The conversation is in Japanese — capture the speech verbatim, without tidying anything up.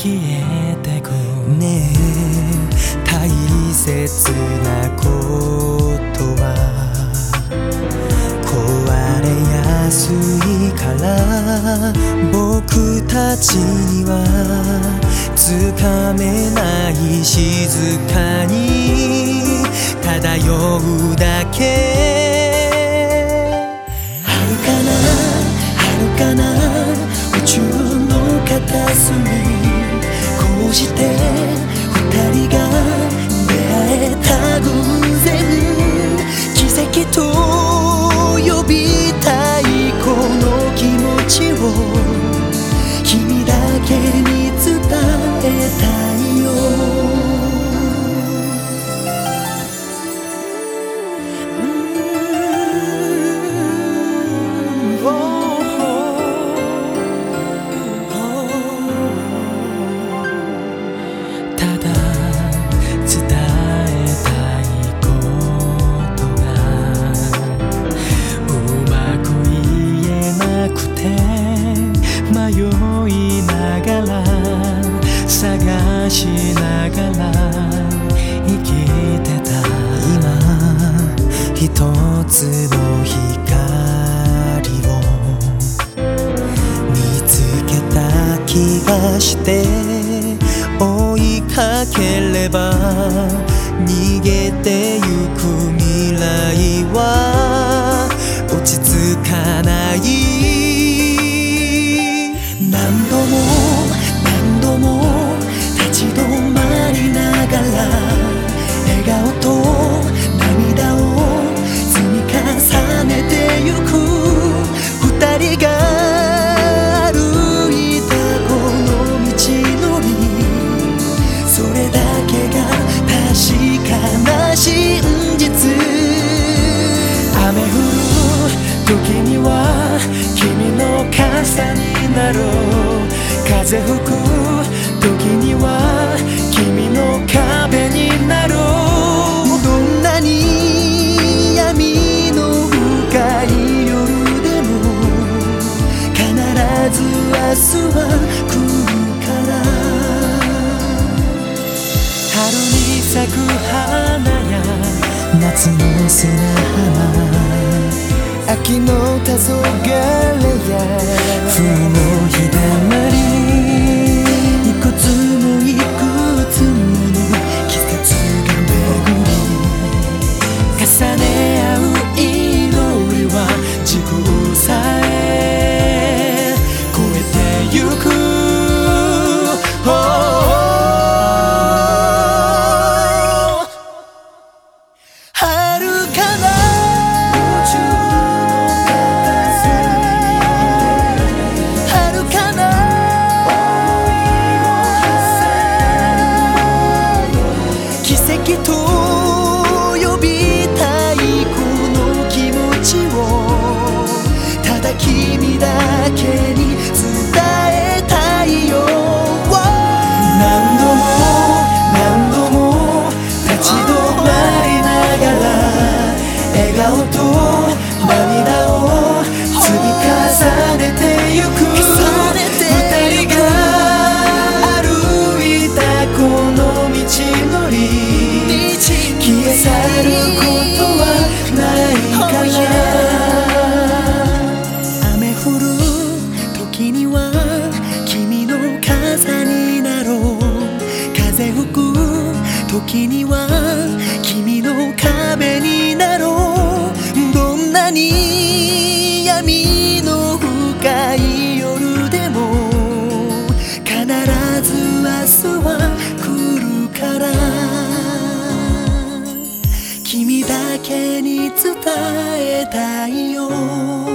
消えてくねえ大切なことは壊れやすいから僕たちにはつかめない静かに漂うだけ遥かな遥かな宇宙の片隅こうして二人が出会えた偶然奇跡と呼びたいこの気持ちを君だけに伝えたいよ迷いながら探しながら生きてた今一つの光を見つけた気がして追いかければ逃げてゆく未来は落ち着かない何度も何度も立ち止まりながら笑顔と涙を積み重ねてゆく二人が歩いたこの道のりそれだけが確かな真実雨降る時には君の傘になろう風吹く時には君の壁になろうどんなに闇の深い夜でも必ず明日は来るから春に咲く花や夏の砂浜秋の黄昏や冬の日だまりいくつもいくつもの季節が巡り重ね合う祈りは時空さえ超えてゆくと呼びたいこの気持ちをただ君だけに伝えたいよ何度も何度も立ち止まりながら笑顔と涙を積み重ねてゆく二人が歩いたこの道のり消え去ることはないから雨降る時には君の傘になろう風吹く時には君の壁になろうどんなに闇の深い夜でも必ず明日は来るから君だけに伝えたいよ